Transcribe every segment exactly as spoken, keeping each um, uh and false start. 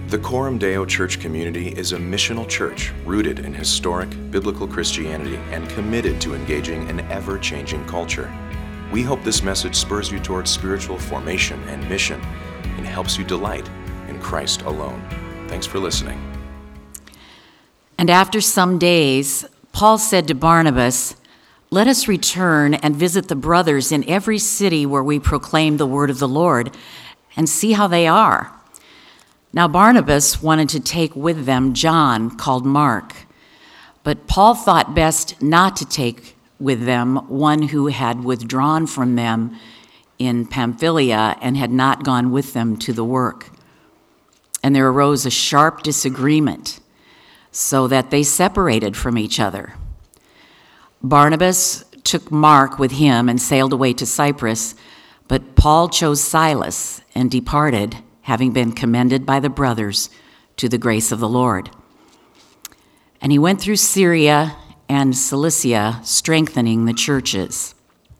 The Coram Deo Church community is a missional church rooted in historic biblical Christianity and committed to engaging an ever-changing culture. We hope this message spurs you towards spiritual formation and mission and helps you delight in Christ alone. Thanks for listening. And after some days, Paul said to Barnabas, "Let us return and visit the brothers in every city where we proclaim the word of the Lord and see how they are." Now Barnabas wanted to take with them John, called Mark, but Paul thought best not to take with them one who had withdrawn from them in Pamphylia and had not gone with them to the work. And there arose a sharp disagreement, so that they separated from each other. Barnabas took Mark with him and sailed away to Cyprus, but Paul chose Silas and departed, having been commended by the brothers to the grace of the Lord. And he went through Syria and Cilicia, strengthening the churches.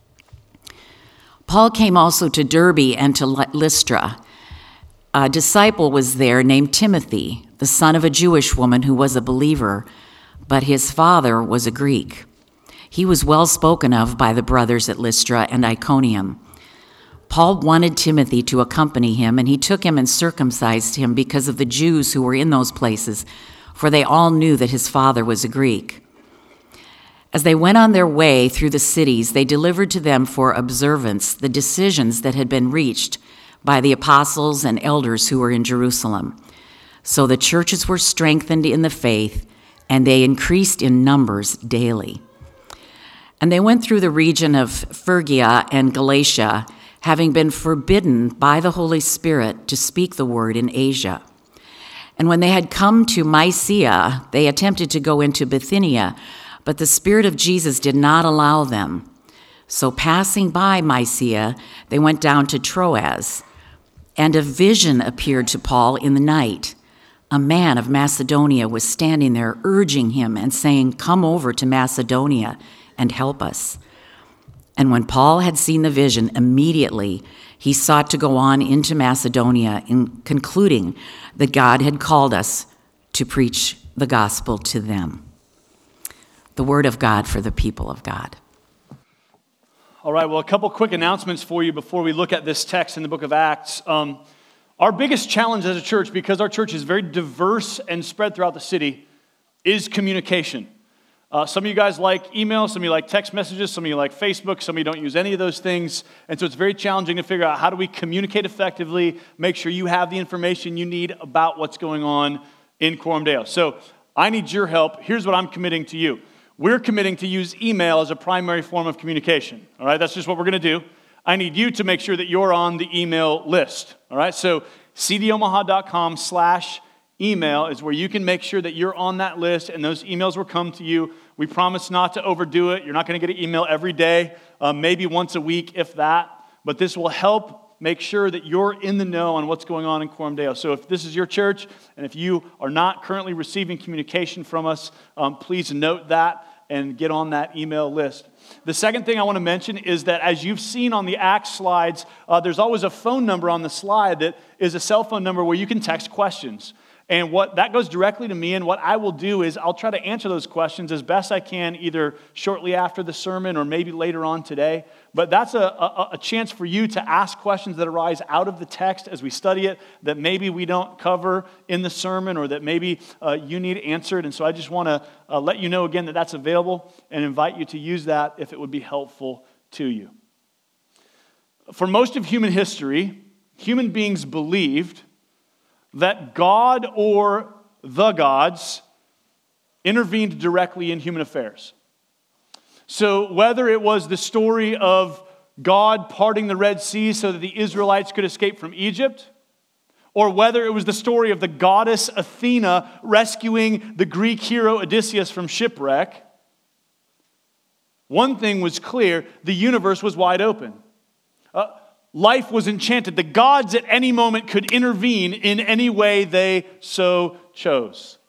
Paul came also to Derbe and to Lystra. A disciple was there named Timothy, the son of a Jewish woman who was a believer, but his father was a Greek. He was well spoken of by the brothers at Lystra and Iconium. Paul wanted Timothy to accompany him, and he took him and circumcised him because of the Jews who were in those places, for they all knew that his father was a Greek. As they went on their way through the cities, they delivered to them for observance the decisions that had been reached by the apostles and elders who were in Jerusalem. So the churches were strengthened in the faith, and they increased in numbers daily. And they went through the region of Phrygia and Galatia, having been forbidden by the Holy Spirit to speak the word in Asia. And when they had come to Mysia, they attempted to go into Bithynia, but the Spirit of Jesus did not allow them. So passing by Mysia, they went down to Troas. And a vision appeared to Paul in the night. A man of Macedonia was standing there, urging him and saying, "Come over to Macedonia and help us." And when Paul had seen the vision, immediately he sought to go on into Macedonia, in concluding that God had called us to preach the gospel to them. The word of God for the people of God. All right, well, a couple quick announcements for you before we look at this text in the book of Acts. Um, our biggest challenge as a church, because our church is very diverse and spread throughout the city, is communication. Uh, some of you guys like email, some of you like text messages, some of you like Facebook, some of you don't use any of those things. And so it's very challenging to figure out how do we communicate effectively, make sure you have the information you need about what's going on in Coram Deo. So I need your help. Here's what I'm committing to you. We're committing to use email as a primary form of communication. All right, that's just what we're going to do. I need you to make sure that you're on the email list. All right, so cdomaha.com slash email is where you can make sure that you're on that list and those emails will come to you. We promise not to overdo it. You're not going to get an email every day, uh, maybe once a week, if that. But this will help make sure that you're in the know on what's going on in Coram Deo. So if this is your church and if you are not currently receiving communication from us, um, please note that and get on that email list. The second thing I want to mention is that as you've seen on the Acts slides, uh, there's always a phone number on the slide that is a cell phone number where you can text questions. And what that goes directly to me, and what I will do is I'll try to answer those questions as best I can, either shortly after the sermon or maybe later on today. But that's a, a, a chance for you to ask questions that arise out of the text as we study it, that maybe we don't cover in the sermon or that maybe uh, you need answered. And so I just want to uh, let you know again that that's available and invite you to use that if it would be helpful to you. For most of human history, human beings believed that God or the gods intervened directly in human affairs. So whether it was the story of God parting the Red Sea so that the Israelites could escape from Egypt, or whether it was the story of the goddess Athena rescuing the Greek hero Odysseus from shipwreck, one thing was clear: the universe was wide open. Uh, Life was enchanted. The gods at any moment could intervene in any way they so chose.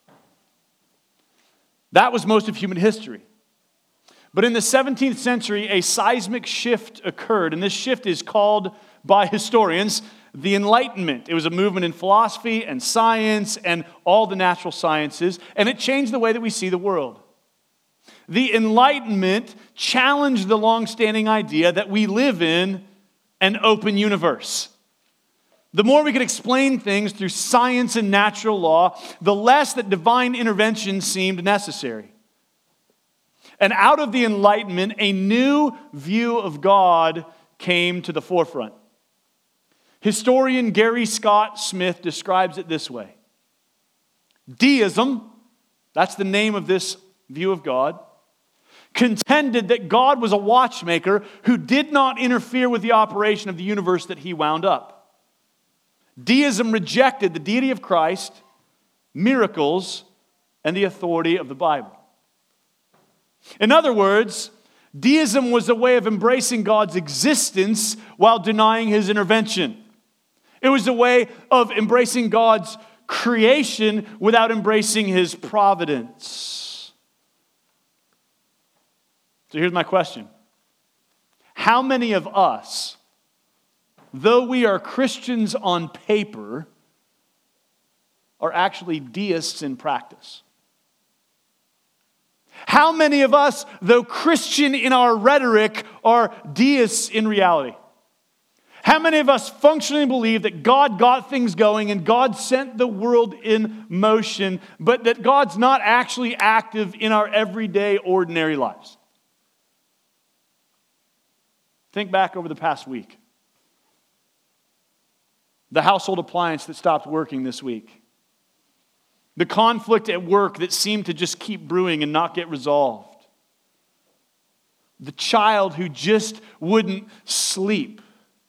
That was most of human history. But in the seventeenth century, a seismic shift occurred, and this shift is called by historians the Enlightenment. It was a movement in philosophy and science and all the natural sciences, and it changed the way that we see the world. The Enlightenment challenged the long-standing idea that we live in an open universe. The more we could explain things through science and natural law, the less that divine intervention seemed necessary. And out of the Enlightenment, a new view of God came to the forefront. Historian Gary Scott Smith describes it this way. Deism, that's the name of this view of God, contended that God was a watchmaker who did not interfere with the operation of the universe that he wound up. Deism rejected the deity of Christ, miracles, and the authority of the Bible. In other words, deism was a way of embracing God's existence while denying his intervention. It was a way of embracing God's creation without embracing his providence. So here's my question. How many of us, though we are Christians on paper, are actually deists in practice? How many of us, though Christian in our rhetoric, are deists in reality? How many of us functionally believe that God got things going and God sent the world in motion, but that God's not actually active in our everyday, ordinary lives? Think back over the past week. The household appliance that stopped working this week. The conflict at work that seemed to just keep brewing and not get resolved. The child who just wouldn't sleep.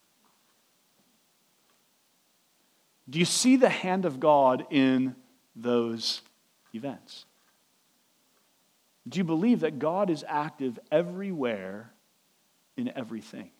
Do you see the hand of God in those events? Do you believe that God is active everywhere in everything?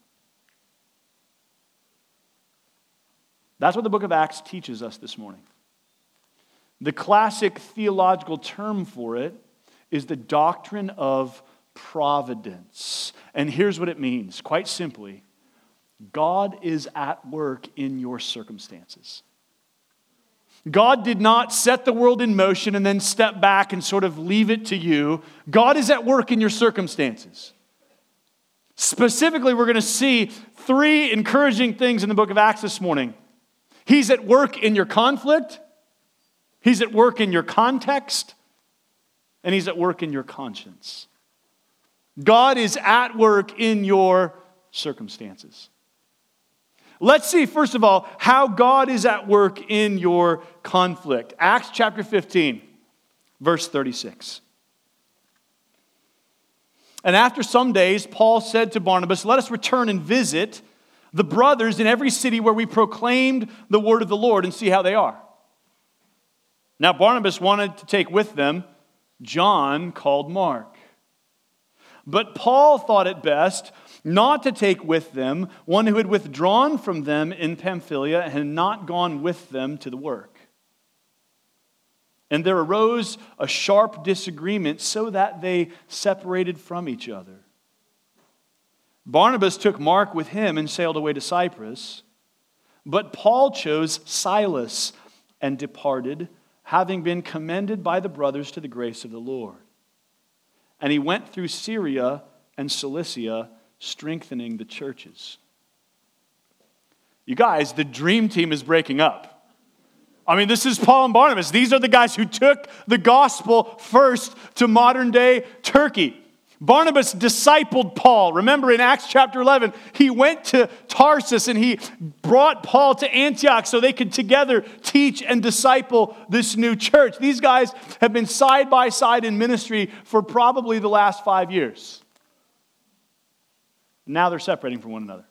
That's what the book of Acts teaches us this morning. The classic theological term for it is the doctrine of providence. And here's what it means. Quite simply, God is at work in your circumstances. God did not set the world in motion and then step back and sort of leave it to you. God is at work in your circumstances. Specifically, we're going to see three encouraging things in the book of Acts this morning. He's at work in your conflict. He's at work in your context. And he's at work in your conscience. God is at work in your circumstances. Let's see, first of all, how God is at work in your conflict. Acts chapter fifteen, verse thirty-six. And after some days, Paul said to Barnabas, "Let us return and visit the brothers in every city where we proclaimed the word of the Lord and see how they are." Now Barnabas wanted to take with them John, called Mark. But Paul thought it best not to take with them one who had withdrawn from them in Pamphylia and had not gone with them to the work. And there arose a sharp disagreement so that they separated from each other. Barnabas took Mark with him and sailed away to Cyprus, but Paul chose Silas and departed, having been commended by the brothers to the grace of the Lord. And he went through Syria and Cilicia, strengthening the churches. You guys, the dream team is breaking up. I mean, this is Paul and Barnabas. These are the guys who took the gospel first to modern day Turkey. Barnabas discipled Paul. Remember in Acts chapter eleven, he went to Tarsus and he brought Paul to Antioch so they could together teach and disciple this new church. These guys have been side by side in ministry for probably the last five years. Now they're separating from one another.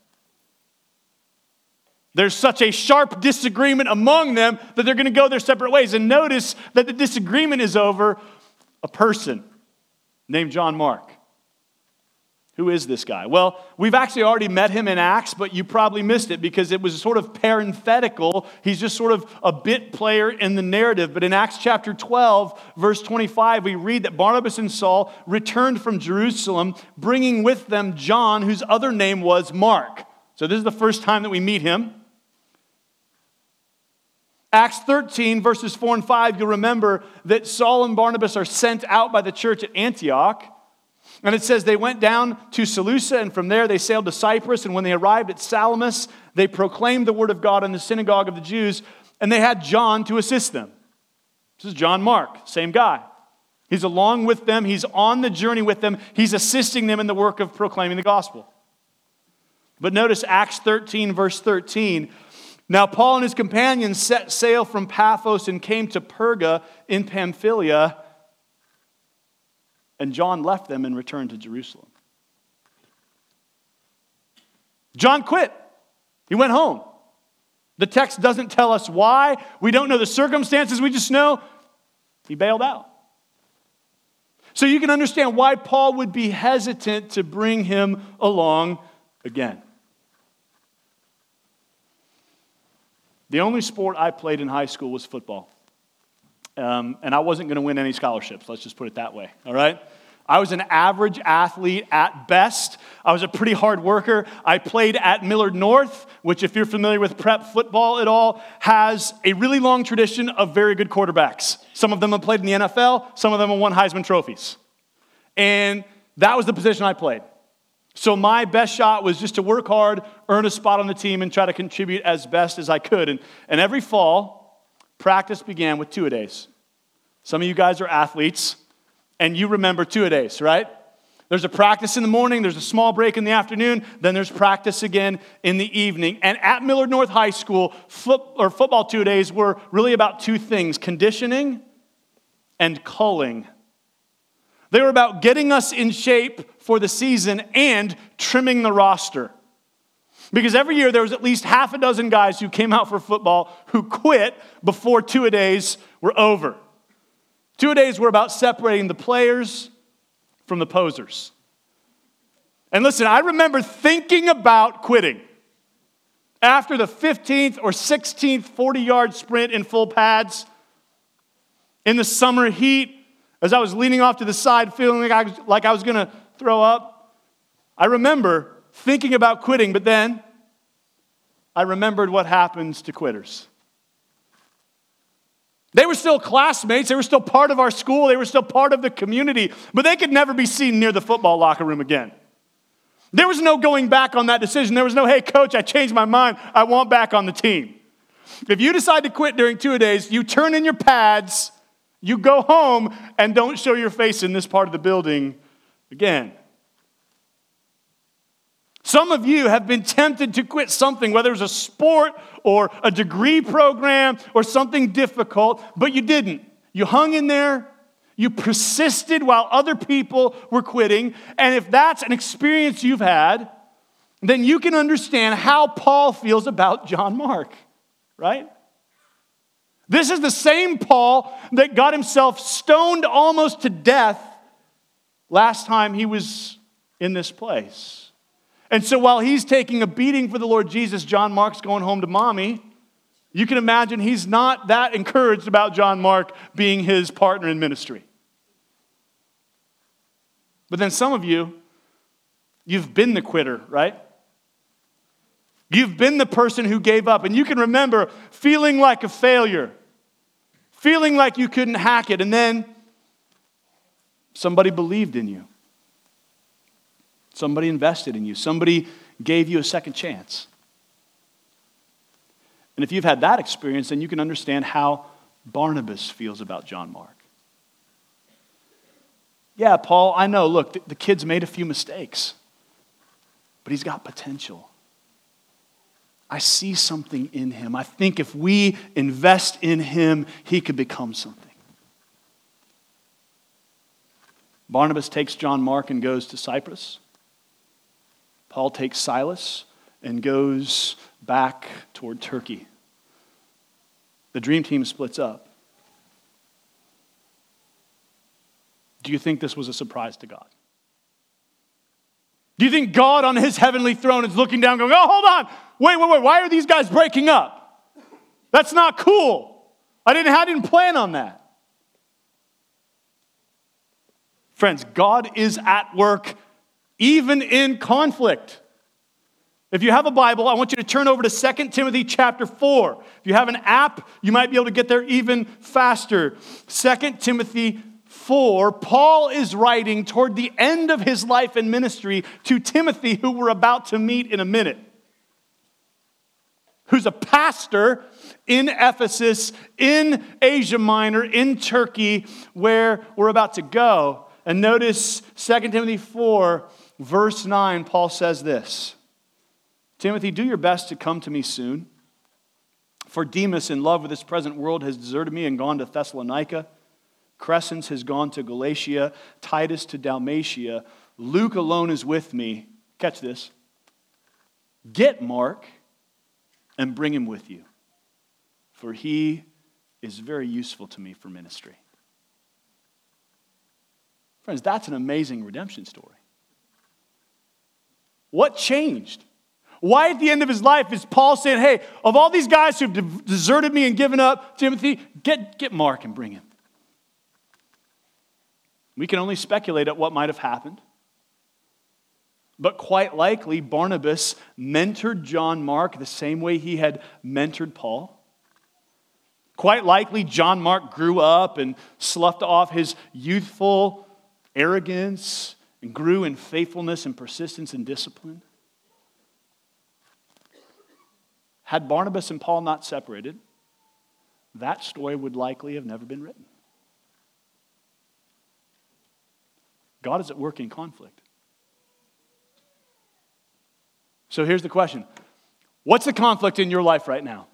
There's such a sharp disagreement among them that they're going to go their separate ways. And notice that the disagreement is over a person named John Mark. Who is this guy? Well, we've actually already met him in Acts, but you probably missed it because it was sort of parenthetical. He's just sort of a bit player in the narrative. But in Acts chapter twelve, verse twenty-five, we read that Barnabas and Saul returned from Jerusalem, bringing with them John, whose other name was Mark. So this is the first time that we meet him. Acts thirteen, verses four and five, you'll remember that Saul and Barnabas are sent out by the church at Antioch. And it says they went down to Seleucia, and from there they sailed to Cyprus. And when they arrived at Salamis, they proclaimed the word of God in the synagogue of the Jews, and they had John to assist them. This is John Mark, same guy. He's along with them. He's on the journey with them. He's assisting them in the work of proclaiming the gospel. But notice Acts thirteen, verse thirteen. Now Paul and his companions set sail from Paphos and came to Perga in Pamphylia, and John left them and returned to Jerusalem. John quit. He went home. The text doesn't tell us why. We don't know the circumstances. We just know he bailed out. So you can understand why Paul would be hesitant to bring him along again. The only sport I played in high school was football. Um, and I wasn't going to win any scholarships. Let's just put it that way, all right? I was an average athlete at best. I was a pretty hard worker. I played at Millard North, which, if you're familiar with prep football at all, has a really long tradition of very good quarterbacks. Some of them have played in the N F L. Some of them have won Heisman trophies. And that was the position I played. So my best shot was just to work hard, earn a spot on the team, and try to contribute as best as I could. And, and every fall, practice began with two-a-days. Some of you guys are athletes, and you remember two-a-days, right? There's a practice in the morning, there's a small break in the afternoon, then there's practice again in the evening. And at Millard North High School, foot, or football two-a-days were really about two things, conditioning and culling. They were about getting us in shape for the season and trimming the roster. Because every year there was at least half a dozen guys who came out for football who quit before two-a-days were over. Two-a-days were about separating the players from the posers. And listen, I remember thinking about quitting. After the fifteenth or sixteenth forty-yard sprint in full pads, in the summer heat, as I was leaning off to the side, feeling like I was, like I was going to throw up, I remember thinking about quitting, but then I remembered what happens to quitters. They were still classmates. They were still part of our school. They were still part of the community, but they could never be seen near the football locker room again. There was no going back on that decision. There was no, hey, coach, I changed my mind. I want back on the team. If you decide to quit during two-a-days, you turn in your pads, you go home, and don't show your face in this part of the building again. Some of you have been tempted to quit something, whether it was a sport or a degree program or something difficult, but you didn't. You hung in there. You persisted while other people were quitting. And if that's an experience you've had, then you can understand how Paul feels about John Mark, right? This is the same Paul that got himself stoned almost to death last time he was in this place. And so while he's taking a beating for the Lord Jesus, John Mark's going home to mommy. You can imagine he's not that encouraged about John Mark being his partner in ministry. But then some of you, you've been the quitter, right? You've been the person who gave up, and you can remember feeling like a failure, feeling like you couldn't hack it, and then somebody believed in you. Somebody invested in you. Somebody gave you a second chance. And if you've had that experience, then you can understand how Barnabas feels about John Mark. Yeah, Paul, I know, look, the, the kid's made a few mistakes, but he's got potential. I see something in him. I think if we invest in him, he could become something. Barnabas takes John Mark and goes to Cyprus. Paul takes Silas and goes back toward Turkey. The dream team splits up. Do you think this was a surprise to God? Do you think God on his heavenly throne is looking down going, oh, hold on, wait, wait, wait, why are these guys breaking up? That's not cool. I didn't, I didn't plan on that. Friends, God is at work even in conflict. If you have a Bible, I want you to turn over to Second Timothy chapter four. If you have an app, you might be able to get there even faster. Second Timothy four, Paul is writing toward the end of his life and ministry to Timothy, who we're about to meet in a minute, who's a pastor in Ephesus, in Asia Minor, in Turkey, where we're about to go. And notice Second Timothy four, verse nine, Paul says this, Timothy, do your best to come to me soon. For Demas, in love with this present world, has deserted me and gone to Thessalonica. Crescens has gone to Galatia, Titus to Dalmatia. Luke alone is with me. Catch this. Get Mark and bring him with you, for he is very useful to me for ministry. Friends, that's an amazing redemption story. What changed? Why at the end of his life is Paul saying, hey, of all these guys who've de- deserted me and given up, Timothy, get, get Mark and bring him. We can only speculate at what might have happened. But quite likely, Barnabas mentored John Mark the same way he had mentored Paul. Quite likely, John Mark grew up and sloughed off his youthful arrogance and grew in faithfulness and persistence and discipline. Had Barnabas and Paul not separated, that story would likely have never been written. God is at work in conflict. So here's the question. What's the conflict in your life right now?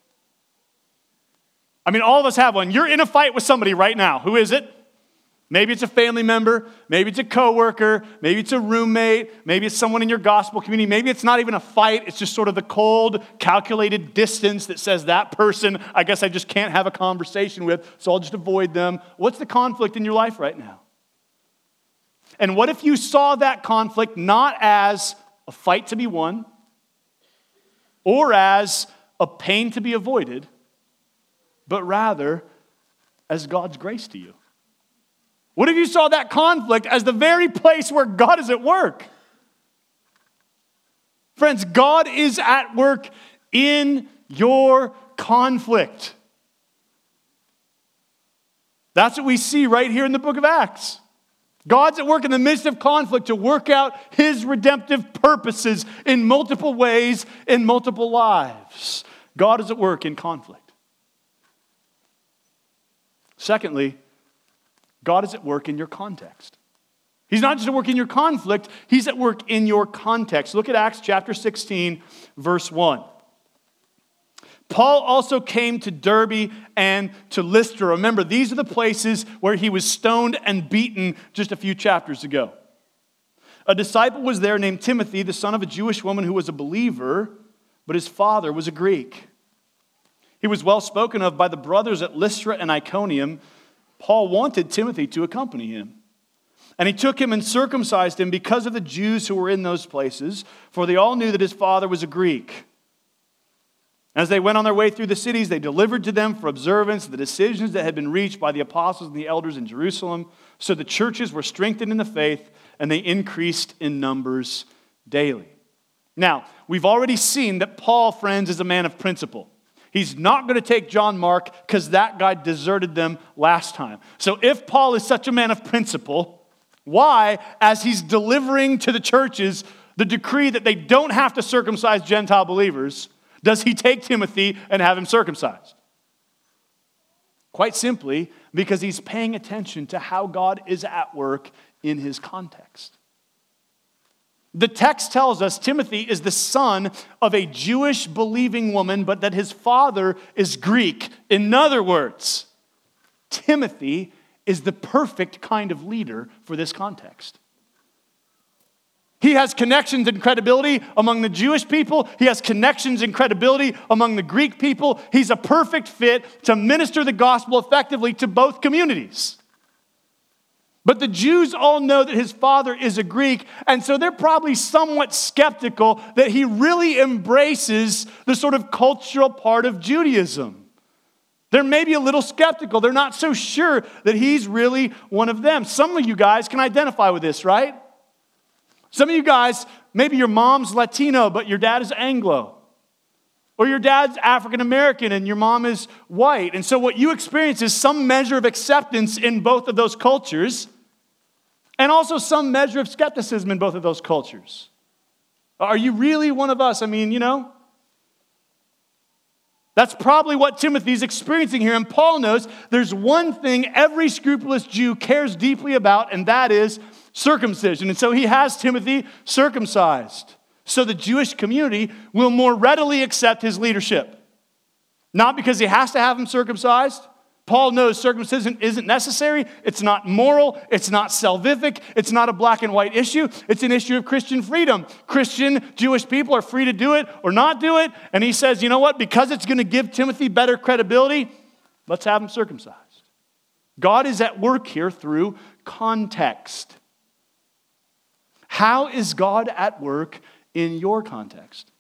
I mean, all of us have one. You're in a fight with somebody right now. Who is it? Maybe it's a family member. Maybe it's a coworker. Maybe it's a roommate. Maybe it's someone in your gospel community. Maybe it's not even a fight. It's just sort of the cold, calculated distance that says that person, I guess I just can't have a conversation with, so I'll just avoid them. What's the conflict in your life right now? And what if you saw that conflict not as a fight to be won or as a pain to be avoided, but rather as God's grace to you? What if you saw that conflict as the very place where God is at work? Friends, God is at work in your conflict. That's what we see right here in the book of Acts. God's at work in the midst of conflict to work out his redemptive purposes in multiple ways, in multiple lives. God is at work in conflict. Secondly, God is at work in your context. He's not just at work in your conflict, he's at work in your context. Look at Acts chapter sixteen, verse one. Paul also came to Derbe and to Lystra. Remember, these are the places where he was stoned and beaten just a few chapters ago. A disciple was there named Timothy, the son of a Jewish woman who was a believer, but his father was a Greek. He was well spoken of by the brothers at Lystra and Iconium. Paul wanted Timothy to accompany him. And he took him and circumcised him because of the Jews who were in those places, for they all knew that his father was a Greek. As they went on their way through the cities, they delivered to them for observance the decisions that had been reached by the apostles and the elders in Jerusalem. So the churches were strengthened in the faith, and they increased in numbers daily. Now, we've already seen that Paul, friends, is a man of principle. He's not going to take John Mark because that guy deserted them last time. So if Paul is such a man of principle, why, as he's delivering to the churches the decree that they don't have to circumcise Gentile believers, does he take Timothy and have him circumcised? Quite simply, because he's paying attention to how God is at work in his context. The text tells us Timothy is the son of a Jewish believing woman, but that his father is Greek. In other words, Timothy is the perfect kind of leader for this context. He has connections and credibility among the Jewish people. He has connections and credibility among the Greek people. He's a perfect fit to minister the gospel effectively to both communities. But the Jews all know that his father is a Greek, and so they're probably somewhat skeptical that he really embraces the sort of cultural part of Judaism. They're maybe a little skeptical. They're not so sure that he's really one of them. Some of you guys can identify with this, right? Some of you guys, maybe your mom's Latino, but your dad is Anglo. Or your dad's African American and your mom is white. And so what you experience is some measure of acceptance in both of those cultures, and also some measure of skepticism in both of those cultures. Are you really one of us? I mean, you know, that's probably what Timothy's experiencing here. And Paul knows there's one thing every scrupulous Jew cares deeply about, and that is circumcision. And so he has Timothy circumcised, so the Jewish community will more readily accept his leadership. Not because he has to have him circumcised. Paul knows circumcision isn't necessary. It's not moral. It's not salvific. It's not a black and white issue. It's an issue of Christian freedom. Christian Jewish people are free to do it or not do it. And he says, you know what? Because it's going to give Timothy better credibility, let's have him circumcised. God is at work here through context. How is God at work in your context?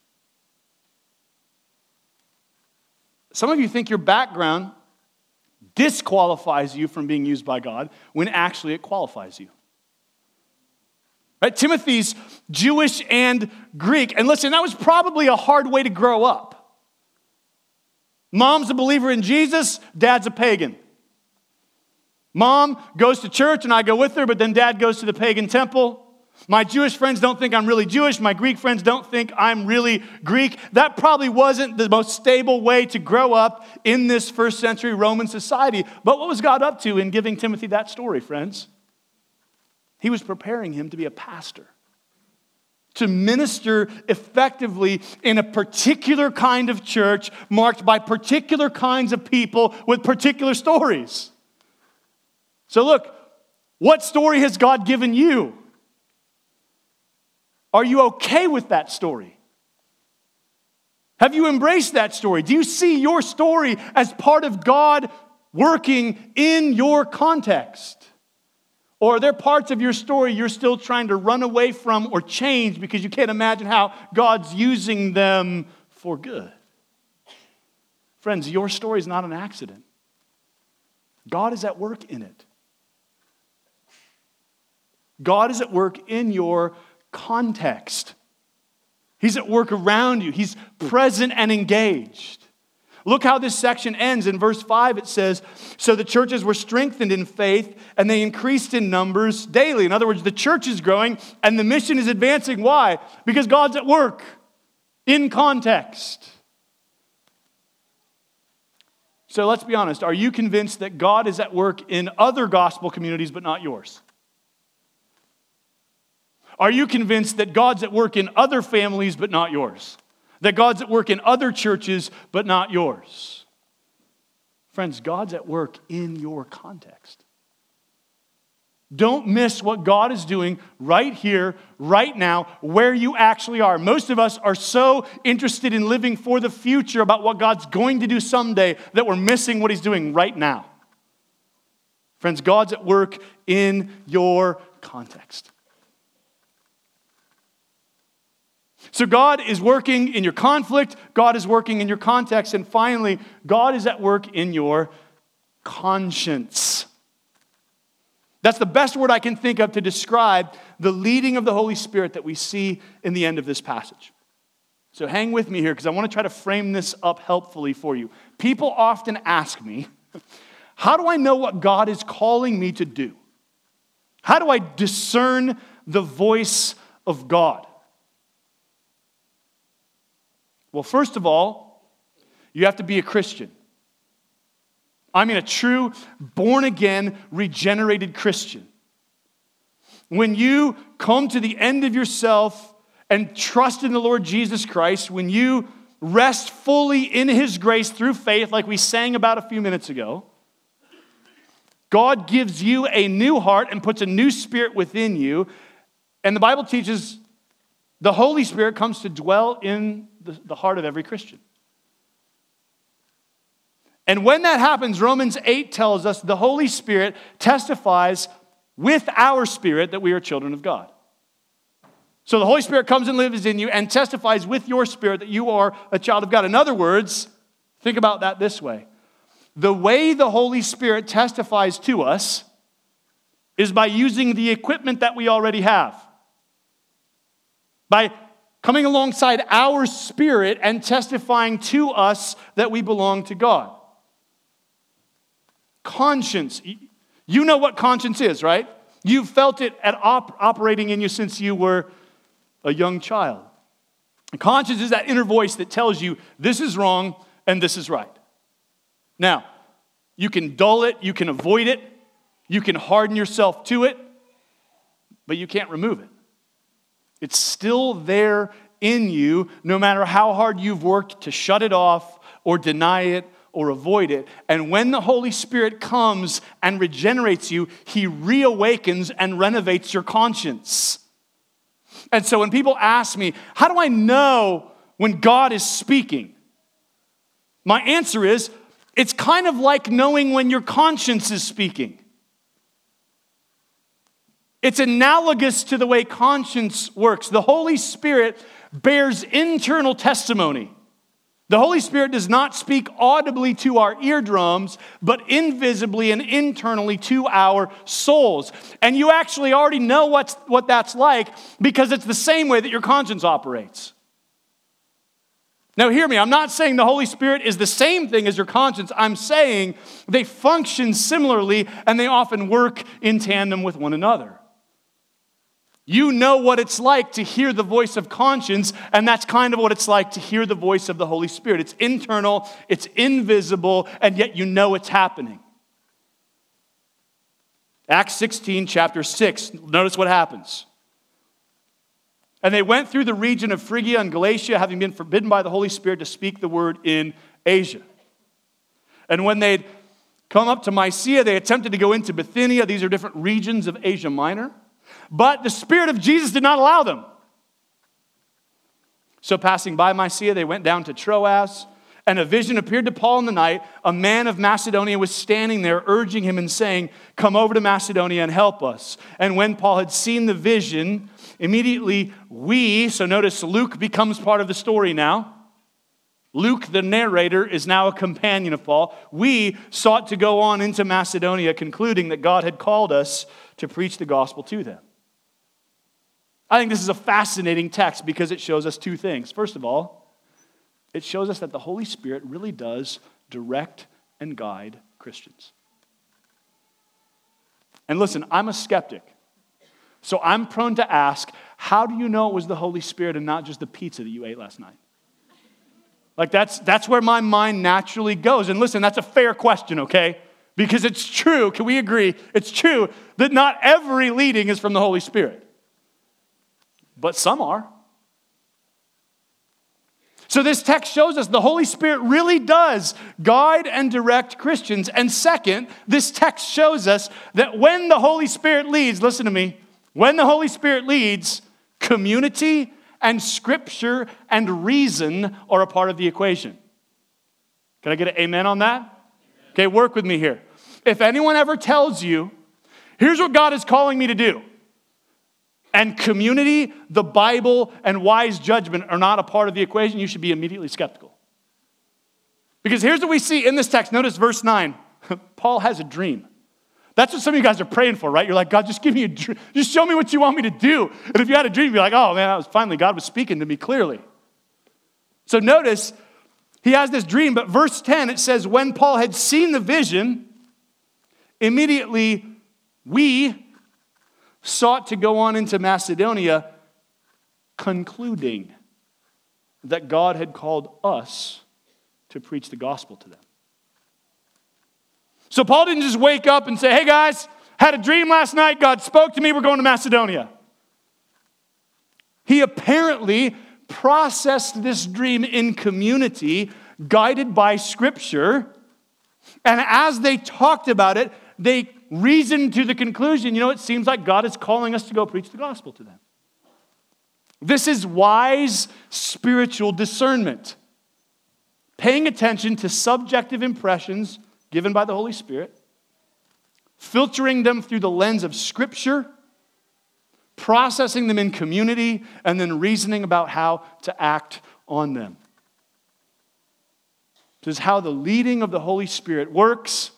Some of you think your background disqualifies you from being used by God when actually it qualifies you. Right? Timothy's Jewish and Greek. And listen, that was probably a hard way to grow up. Mom's a believer in Jesus, dad's a pagan. Mom goes to church and I go with her, but then dad goes to the pagan temple. My Jewish friends don't think I'm really Jewish. My Greek friends don't think I'm really Greek. That probably wasn't the most stable way to grow up in this first century Roman society. But what was God up to in giving Timothy that story, friends? He was preparing him to be a pastor, to minister effectively in a particular kind of church marked by particular kinds of people with particular stories. So look, what story has God given you? Are you okay with that story? Have you embraced that story? Do you see your story as part of God working in your context? Or are there parts of your story you're still trying to run away from or change because you can't imagine how God's using them for good? Friends, your story is not an accident. God is at work in it. God is at work in your context. He's at work around you. He's present and engaged. Look how this section ends. In verse five it says, so the churches were strengthened in faith and they increased in numbers daily. In other words, the church is growing and the mission is advancing. Why? Because God's at work in context. So let's be honest. Are you convinced that God is at work in other gospel communities but not yours? Are you convinced that God's at work in other families but not yours? That God's at work in other churches but not yours? Friends, God's at work in your context. Don't miss what God is doing right here, right now, where you actually are. Most of us are so interested in living for the future about what God's going to do someday that we're missing what He's doing right now. Friends, God's at work in your context. So God is working in your conflict, God is working in your context, and finally, God is at work in your conscience. That's the best word I can think of to describe the leading of the Holy Spirit that we see in the end of this passage. So hang with me here because I want to try to frame this up helpfully for you. People often ask me, how do I know what God is calling me to do? How do I discern the voice of God? Well, first of all, you have to be a Christian. I mean a true, born-again, regenerated Christian. When you come to the end of yourself and trust in the Lord Jesus Christ, when you rest fully in His grace through faith, like we sang about a few minutes ago, God gives you a new heart and puts a new spirit within you. And the Bible teaches the Holy Spirit comes to dwell in the, the heart of every Christian. And when that happens, Romans eight tells us the Holy Spirit testifies with our spirit that we are children of God. So the Holy Spirit comes and lives in you and testifies with your spirit that you are a child of God. In other words, think about that this way. The way the Holy Spirit testifies to us is by using the equipment that we already have. by coming alongside our spirit and testifying to us that we belong to God. Conscience. You know what conscience is, right? You've felt it at op- operating in you since you were a young child. Conscience is that inner voice that tells you this is wrong and this is right. Now, you can dull it, you can avoid it, you can harden yourself to it, but you can't remove it. It's still there in you, no matter how hard you've worked to shut it off or deny it or avoid it. And when the Holy Spirit comes and regenerates you, He reawakens and renovates your conscience. And so when people ask me, how do I know when God is speaking? My answer is, it's kind of like knowing when your conscience is speaking. It's analogous to the way conscience works. The Holy Spirit bears internal testimony. The Holy Spirit does not speak audibly to our eardrums, but invisibly and internally to our souls. And you actually already know what's, what that's like because it's the same way that your conscience operates. Now hear me, I'm not saying the Holy Spirit is the same thing as your conscience. I'm saying they function similarly and they often work in tandem with one another. You know what it's like to hear the voice of conscience, and that's kind of what it's like to hear the voice of the Holy Spirit. It's internal, it's invisible, and yet you know it's happening. Acts sixteen, chapter six, notice what happens. And they went through the region of Phrygia and Galatia, having been forbidden by the Holy Spirit to speak the word in Asia. And when they'd come up to Mysia, they attempted to go into Bithynia. These are different regions of Asia Minor. But the Spirit of Jesus did not allow them. So passing by Mysia, they went down to Troas, and a vision appeared to Paul in the night. A man of Macedonia was standing there, urging him and saying, "Come over to Macedonia and help us." And when Paul had seen the vision, immediately we, so notice Luke becomes part of the story now. Luke, the narrator, is now a companion of Paul. We sought to go on into Macedonia, concluding that God had called us to preach the gospel to them. I think this is a fascinating text because it shows us two things. First of all, it shows us that the Holy Spirit really does direct and guide Christians. And listen, I'm a skeptic. So I'm prone to ask, how do you know it was the Holy Spirit and not just the pizza that you ate last night? Like that's, that's where my mind naturally goes. And listen, that's a fair question, okay? Because it's true, can we agree? It's true that not every leading is from the Holy Spirit. But some are. So this text shows us the Holy Spirit really does guide and direct Christians. And second, this text shows us that when the Holy Spirit leads, listen to me, when the Holy Spirit leads, community and Scripture and reason are a part of the equation. Can I get an amen on that? Okay, work with me here. If anyone ever tells you, here's what God is calling me to do, and community, the Bible, and wise judgment are not a part of the equation, you should be immediately skeptical. Because here's what we see in this text. Notice verse nine. Paul has a dream. That's what some of you guys are praying for, right? You're like, God, just give me a dream. Just show me what you want me to do. And if you had a dream, you'd be like, oh man, that was finally God was speaking to me clearly. So notice, he has this dream, but verse ten, it says, when Paul had seen the vision, immediately we sought to go on into Macedonia, concluding that God had called us to preach the gospel to them. So Paul didn't just wake up and say, hey guys, had a dream last night, God spoke to me, we're going to Macedonia. He apparently processed this dream in community, guided by Scripture, and as they talked about it, they reasoned to the conclusion, you know, it seems like God is calling us to go preach the gospel to them. This is wise spiritual discernment. Paying attention to subjective impressions given by the Holy Spirit, filtering them through the lens of Scripture, processing them in community, and then reasoning about how to act on them. This is how the leading of the Holy Spirit works.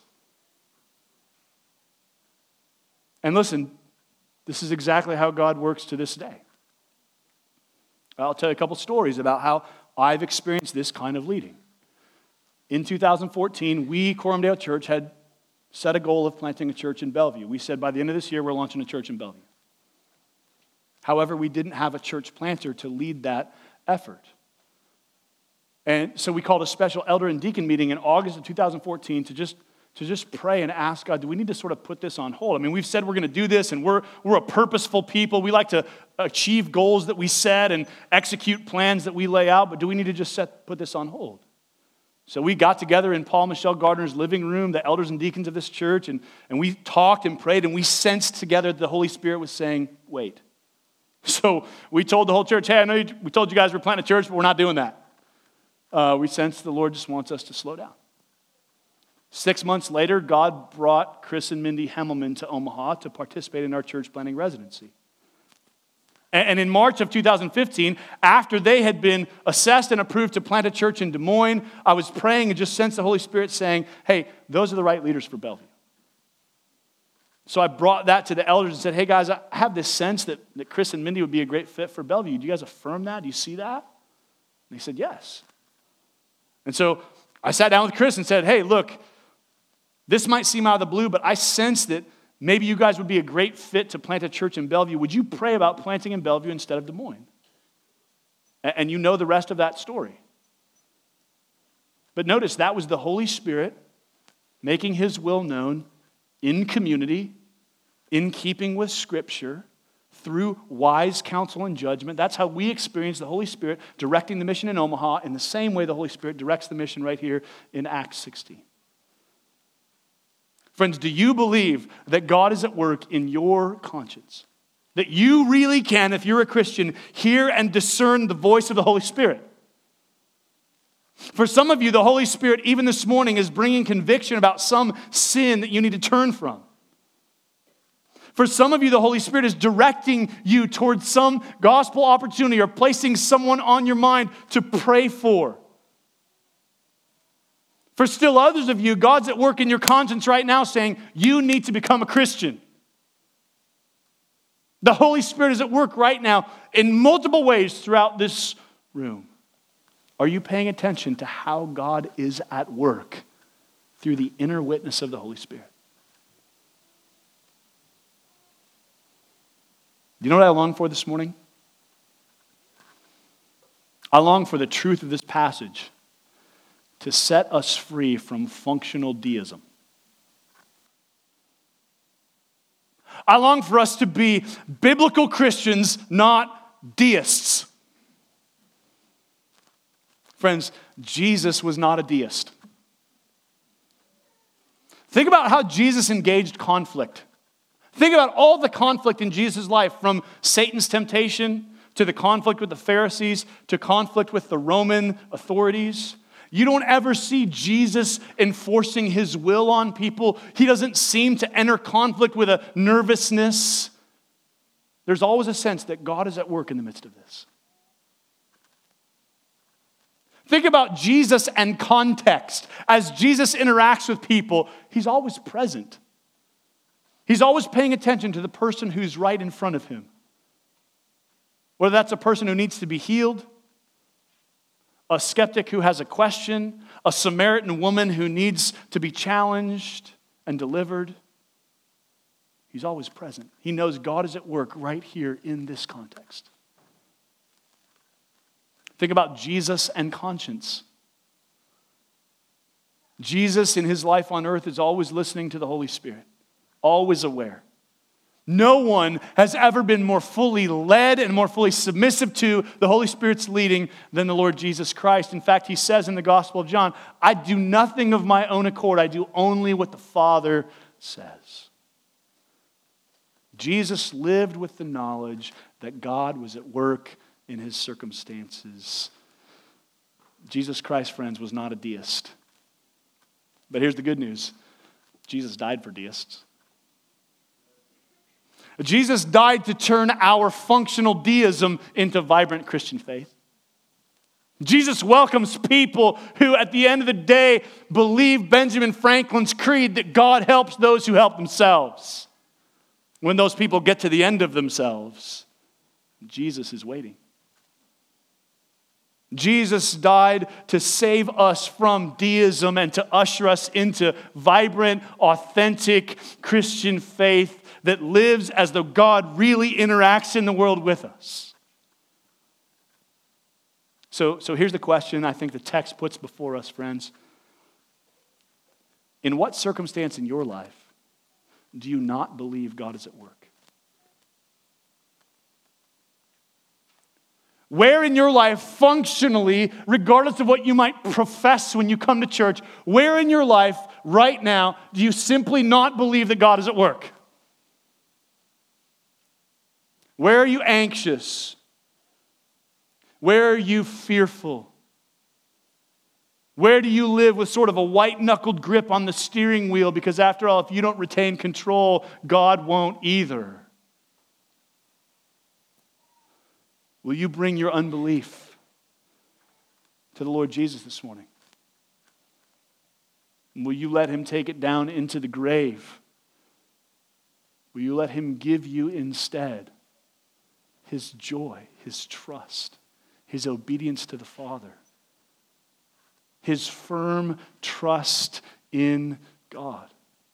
And listen, this is exactly how God works to this day. I'll tell you a couple stories about how I've experienced this kind of leading. In two thousand fourteen, we, Corumdale Church, had set a goal of planting a church in Bellevue. We said by the end of this year, we're launching a church in Bellevue. However, we didn't have a church planter to lead that effort. And so we called a special elder and deacon meeting in August of two thousand fourteen to just, to just pray and ask God, do we need to sort of put this on hold? I mean, we've said we're going to do this, and we're, we're a purposeful people. We like to achieve goals that we set and execute plans that we lay out, but do we need to just set, put this on hold? So we got together in Paul Michelle Gardner's living room, the elders and deacons of this church, and, and we talked and prayed, and we sensed together that the Holy Spirit was saying, wait. So we told the whole church, hey, I know you, we told you guys we're planting a church, but we're not doing that. Uh, we sensed the Lord just wants us to slow down. Six months later, God brought Chris and Mindy Hemmelman to Omaha to participate in our church planting residency. And, and in March of two thousand fifteen, after they had been assessed and approved to plant a church in Des Moines, I was praying and just sensed the Holy Spirit saying, hey, those are the right leaders for Bellevue. So I brought that to the elders and said, hey guys, I have this sense that, that Chris and Mindy would be a great fit for Bellevue. Do you guys affirm that? Do you see that? And they said, yes. And so I sat down with Chris and said, hey, look, this might seem out of the blue, but I sense that maybe you guys would be a great fit to plant a church in Bellevue. Would you pray about planting in Bellevue instead of Des Moines? And you know the rest of that story. But notice that was the Holy Spirit making his will known in community, in keeping with Scripture, through wise counsel and judgment. That's how we experience the Holy Spirit directing the mission in Omaha in the same way the Holy Spirit directs the mission right here in Acts sixteen. Friends, do you believe that God is at work in your conscience? That you really can, if you're a Christian, hear and discern the voice of the Holy Spirit? For some of you, the Holy Spirit, even this morning, is bringing conviction about some sin that you need to turn from. For some of you, the Holy Spirit is directing you towards some gospel opportunity or placing someone on your mind to pray for. For still others of you, God's at work in your conscience right now saying, you need to become a Christian. The Holy Spirit is at work right now in multiple ways throughout this room. Are you paying attention to how God is at work through the inner witness of the Holy Spirit? Do you know what I long for this morning? I long for the truth of this passage to set us free from functional deism. I long for us to be biblical Christians, not deists. Friends, Jesus was not a deist. Think about how Jesus engaged conflict. Think about all the conflict in Jesus' life, from Satan's temptation to the conflict with the Pharisees to conflict with the Roman authorities. You don't ever see Jesus enforcing his will on people. He doesn't seem to enter conflict with a nervousness. There's always a sense that God is at work in the midst of this. Think about Jesus and context. As Jesus interacts with people, he's always present. He's always paying attention to the person who's right in front of him. Whether that's a person who needs to be healed, a skeptic who has a question, a Samaritan woman who needs to be challenged and delivered. He's always present. He knows God is at work right here in this context. Think about Jesus and conscience. Jesus in his life on earth is always listening to the Holy Spirit, always aware. No one has ever been more fully led and more fully submissive to the Holy Spirit's leading than the Lord Jesus Christ. In fact, he says in the Gospel of John, I do nothing of my own accord. I do only what the Father says. Jesus lived with the knowledge that God was at work in his circumstances. Jesus Christ, friends, was not a deist. But here's the good news. Jesus died for deists. Jesus died to turn our functional deism into vibrant Christian faith. Jesus welcomes people who, at the end of the day, believe Benjamin Franklin's creed that God helps those who help themselves. When those people get to the end of themselves, Jesus is waiting. Jesus died to save us from deism and to usher us into vibrant, authentic Christian faith that lives as though God really interacts in the world with us. So, so here's the question I think the text puts before us, friends. In what circumstance in your life do you not believe God is at work? Where in your life, functionally, regardless of what you might profess when you come to church, where in your life right now do you simply not believe that God is at work? Where are you anxious? Where are you fearful? Where do you live with sort of a white-knuckled grip on the steering wheel? Because after all, if you don't retain control, God won't either. Will you bring your unbelief to the Lord Jesus this morning? And will you let Him take it down into the grave? Will you let Him give you instead His joy, His trust, His obedience to the Father, His firm trust in God?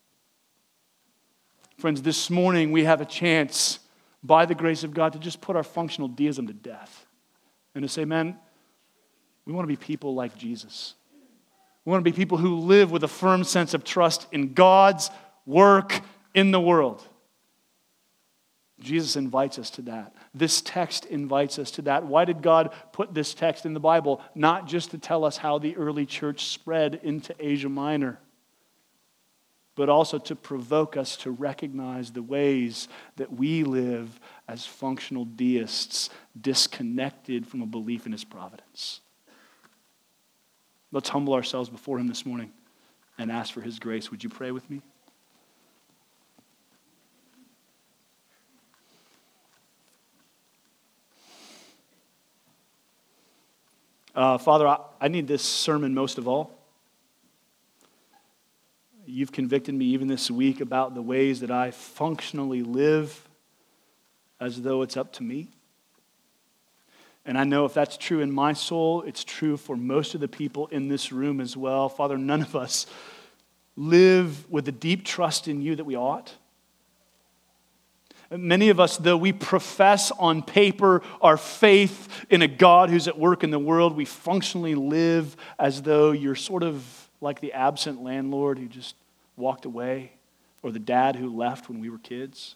Friends, this morning we have a chance, by the grace of God, to just put our functional deism to death and to say, man, we want to be people like Jesus. We want to be people who live with a firm sense of trust in God's work in the world. Jesus invites us to that. This text invites us to that. Why did God put this text in the Bible? Not just to tell us how the early church spread into Asia Minor, but also to provoke us to recognize the ways that we live as functional deists, disconnected from a belief in His providence. Let's humble ourselves before Him this morning and ask for His grace. Would you pray with me? Uh, Father, I, I need this sermon most of all. You've convicted me even this week about the ways that I functionally live as though it's up to me. And I know if that's true in my soul, it's true for most of the people in this room as well. Father, none of us live with the deep trust in You that we ought. Many of us, though we profess on paper our faith in a God who's at work in the world, we functionally live as though You're sort of like the absent landlord who just walked away, or the dad who left when we were kids.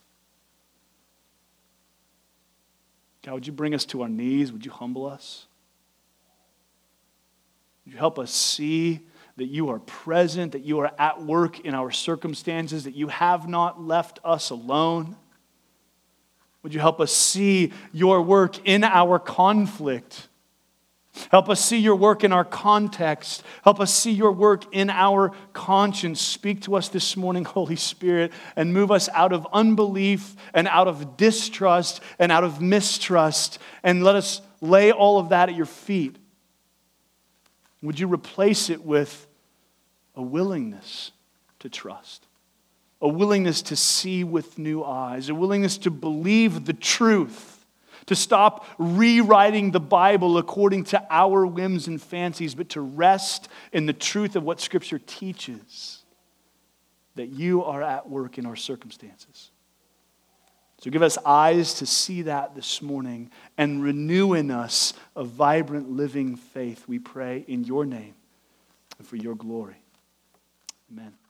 God, would You bring us to our knees? Would You humble us? Would You help us see that You are present, that You are at work in our circumstances, that You have not left us alone? Would You help us see Your work in our conflict? Help us see Your work in our context. Help us see Your work in our conscience. Speak to us this morning, Holy Spirit, and move us out of unbelief and out of distrust and out of mistrust, and let us lay all of that at Your feet. Would You replace it with a willingness to trust, a willingness to see with new eyes, a willingness to believe the truth, to stop rewriting the Bible according to our whims and fancies, but to rest in the truth of what Scripture teaches, that You are at work in our circumstances. So give us eyes to see that this morning and renew in us a vibrant, living faith, we pray in Your name and for Your glory. Amen.